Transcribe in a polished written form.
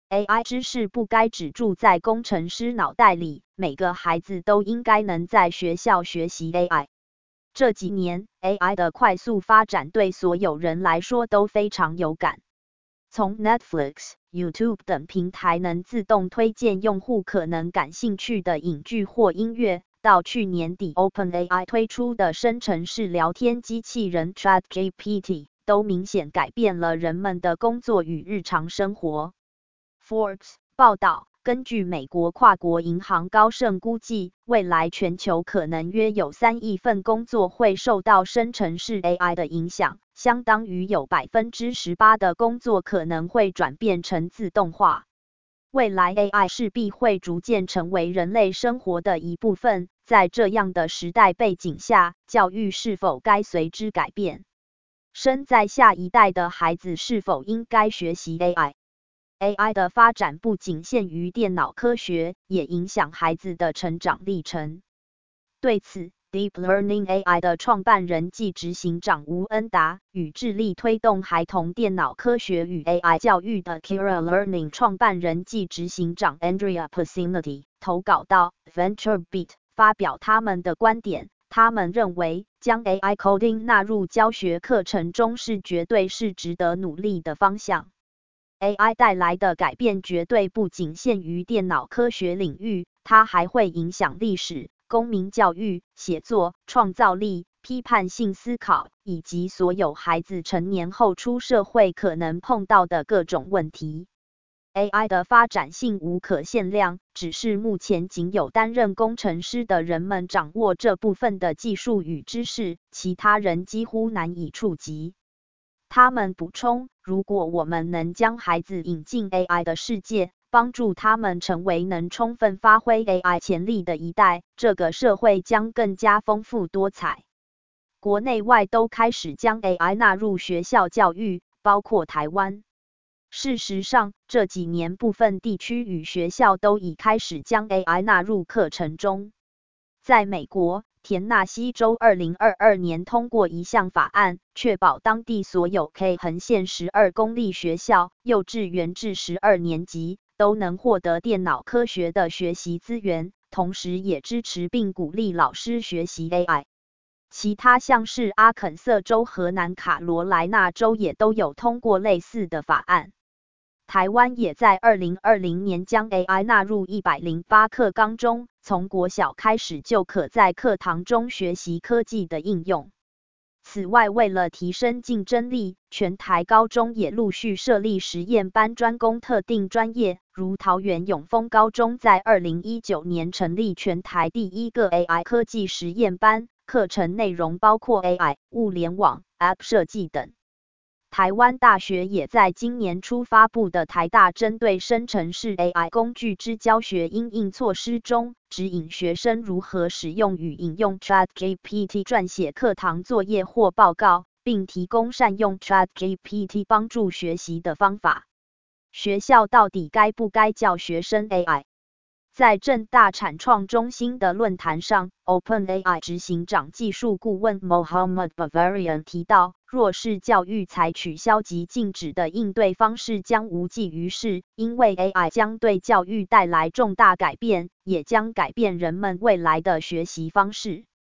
AI 知识不该只住在工程师脑袋里，每个孩子都应该能在学校学习 AI。这几年 AI 的快速发展对所有人来说都非常有感。从 Netflix、YouTube 等平台能自动推荐用户可能感兴趣的影剧或音乐，到去年底 OpenAI 推出的生成式聊天机器人 ChatGPT， 都明显改变了人们的工作与日常生活。Forbes 报道，根据美国跨国银行高盛估计，未来全球可能约有3亿份工作会受到生成式 AI 的影响，相当于有 18% 的工作可能会转变成自动化。未来 AI 势必会逐渐成为人类生活的一部分，在这样的时代背景下，教育是否该随之改变？生在下一代的孩子是否应该学习 AI？AI 的发展不仅限于电脑科学，也影响孩子的成长历程。对此 ，Deep Learning AI 的创办人暨执行长吴恩达与致力推动孩童电脑科学与 AI 教育的 Kira Learning 创办人暨执行长 Andrea Pacinity 投稿到 VentureBeat 发表他们的观点。他们认为，将 AI coding 纳入教学课程中绝对是值得努力的方向。AI 带来的改变绝对不仅限于电脑科学领域，它还会影响历史、公民教育、写作、创造力、批判性思考，以及所有孩子成年后出社会可能碰到的各种问题。AI 的发展性无可限量，只是目前仅有担任工程师的人们掌握这部分的技术与知识，其他人几乎难以触及。他们补充，如果我们能将孩子引进 AI 的世界，帮助他们成为能充分发挥 AI 潜力的一代，这个社会将更加丰富多彩。国内外都开始将 AI 纳入学校教育，包括台湾。事实上，这几年部分地区与学校都已开始将 AI 纳入课程中。在美国，田纳西州2022年通过一项法案，确保当地所有 K 横线12公立学校幼稚园至12年级都能获得电脑科学的学习资源，同时也支持并鼓励老师学习 AI。其他像是阿肯色州和南卡罗来纳州也都有通过类似的法案。台湾也在2020年将 AI 纳入108课纲中，从国小开始就可在课堂中学习科技的应用。此外，为了提升竞争力，全台高中也陆续设立实验班专攻特定专业，如桃园永丰高中在2019年成立全台第一个 AI 科技实验班，课程内容包括 AI、物联网、App 设计等。台湾大学也在今年初发布的台大针对生成式 AI 工具之教学因应措施中，指引学生如何使用与引用 ChatGPT 撰写课堂作业或报告，并提供善用 ChatGPT 帮助学习的方法。学校到底该不该教学生 AI？在政大产创中心的论坛上 ，OpenAI 执行长技术顾问 Mohammad Bavarian 提到，若是教育采取消极禁止的应对方式将无济于事，因为 AI 将对教育带来重大改变，也将改变人们未来的学习方式。